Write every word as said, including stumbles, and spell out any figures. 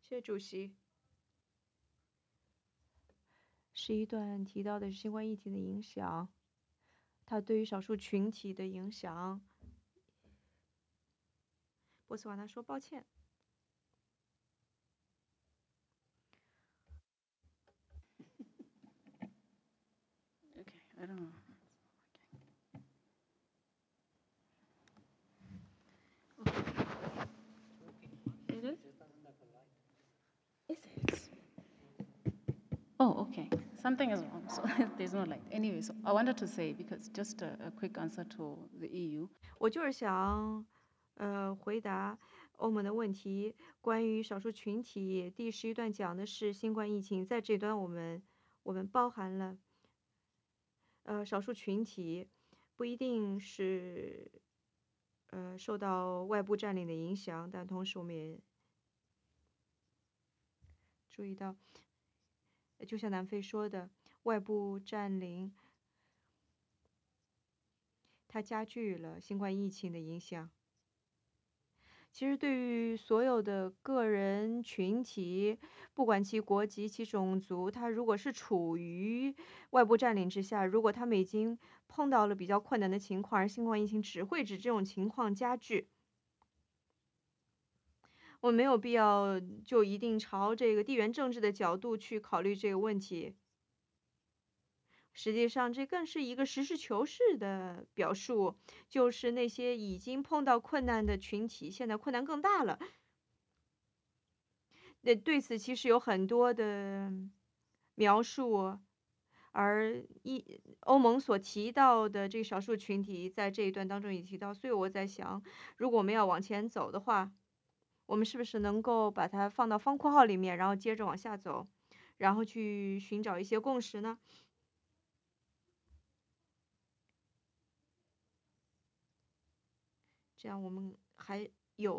谢谢主席。十一段提到的是新冠疫情的影响，它对于少数群体的影响。波茨瓦纳说抱歉。 Okay, I don't know. It is? Is it? Oh, okay. Something is wrong. So there's no light. Anyway, so I wanted to say, because just a, a quick answer to the E U. 我就是想，呃，回答欧盟的问题。关于少数群体，第十一段讲的是新冠疫情，在这段我们我们包含了，呃，少数群体不一定是，呃，受到外部占领的影响，但同时我们也注意到，就像南非说的，外部占领它加剧了新冠疫情的影响。其实对于所有的个人群体，不管其国籍、其种族，他如果是处于外部占领之下，如果他们已经碰到了比较困难的情况，而新冠疫情只会使这种情况加剧。我们没有必要就一定朝这个地缘政治的角度去考虑这个问题。实际上，这更是一个实事求是的表述，就是那些已经碰到困难的群体，现在困难更大了。那对此其实有很多的描述，而一欧盟所提到的这少数群体在这一段当中也提到，所以我在想，如果我们要往前走的话，我们是不是能够把它放到方括号里面，然后接着往下走，然后去寻找一些共识呢？这样我们还